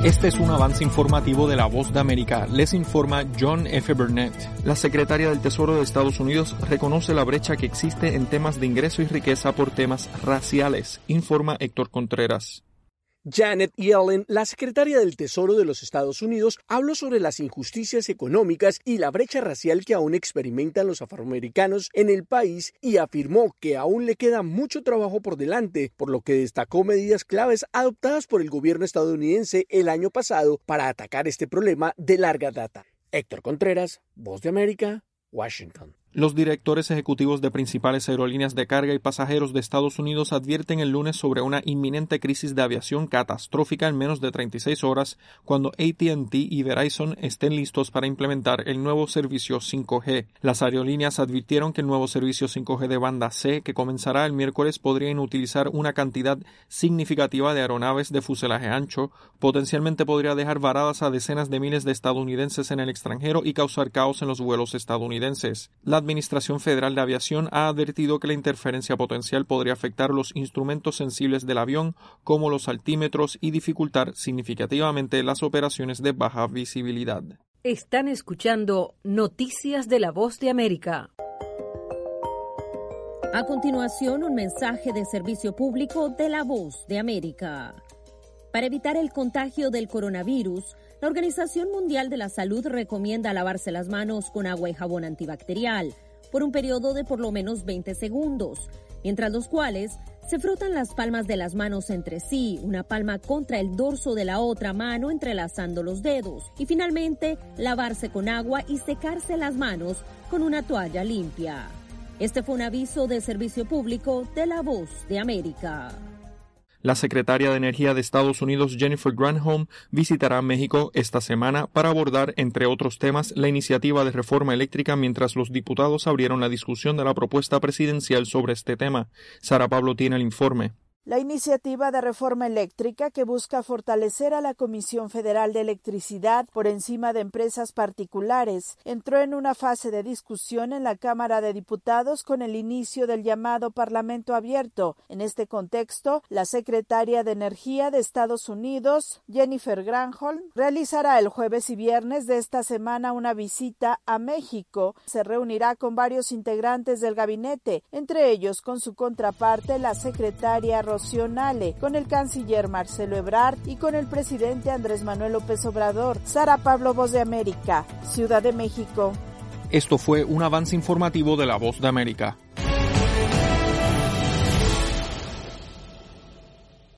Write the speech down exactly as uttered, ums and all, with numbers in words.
Este es un avance informativo de La Voz de América. Les informa John F. Burnett. La secretaria del Tesoro de Estados Unidos reconoce la brecha que existe en temas de ingreso y riqueza por temas raciales, informa Héctor Contreras. Janet Yellen, la secretaria del Tesoro de los Estados Unidos, habló sobre las injusticias económicas y la brecha racial que aún experimentan los afroamericanos en el país y afirmó que aún le queda mucho trabajo por delante, por lo que destacó medidas claves adoptadas por el gobierno estadounidense el año pasado para atacar este problema de larga data. Héctor Contreras, Voz de América, Washington. Los directores ejecutivos de principales aerolíneas de carga y pasajeros de Estados Unidos advierten el lunes sobre una inminente crisis de aviación catastrófica en menos de treinta y seis horas cuando A T and T y Verizon estén listos para implementar el nuevo servicio cinco G. Las aerolíneas advirtieron que el nuevo servicio cinco G de banda C, que comenzará el miércoles, podría inutilizar una cantidad significativa de aeronaves de fuselaje ancho, potencialmente podría dejar varadas a decenas de miles de estadounidenses en el extranjero y causar caos en los vuelos estadounidenses. La Administración Federal de Aviación ha advertido que la interferencia potencial podría afectar los instrumentos sensibles del avión, como los altímetros, y dificultar significativamente las operaciones de baja visibilidad. Están escuchando Noticias de la Voz de América. A continuación, un mensaje de servicio público de la Voz de América. Para evitar el contagio del coronavirus, la Organización Mundial de la Salud recomienda lavarse las manos con agua y jabón antibacterial por un periodo de por lo menos veinte segundos, mientras los cuales se frotan las palmas de las manos entre sí, una palma contra el dorso de la otra mano entrelazando los dedos, y finalmente lavarse con agua y secarse las manos con una toalla limpia. Este fue un aviso de servicio público de la Voz de América. La secretaria de Energía de Estados Unidos, Jennifer Granholm, visitará México esta semana para abordar, entre otros temas, la iniciativa de reforma eléctrica mientras los diputados abrieron la discusión de la propuesta presidencial sobre este tema. Sara Pablo tiene el informe. La iniciativa de reforma eléctrica, que busca fortalecer a la Comisión Federal de Electricidad por encima de empresas particulares, entró en una fase de discusión en la Cámara de Diputados con el inicio del llamado Parlamento Abierto. En este contexto, la secretaria de Energía de Estados Unidos, Jennifer Granholm, realizará el jueves y viernes de esta semana una visita a México. Se reunirá con varios integrantes del gabinete, entre ellos con su contraparte, la secretaria Rocío Nale, con el canciller Marcelo Ebrard y con el presidente Andrés Manuel López Obrador. Sara Pablo, Voz de América, Ciudad de México. Esto fue un avance informativo de La Voz de América.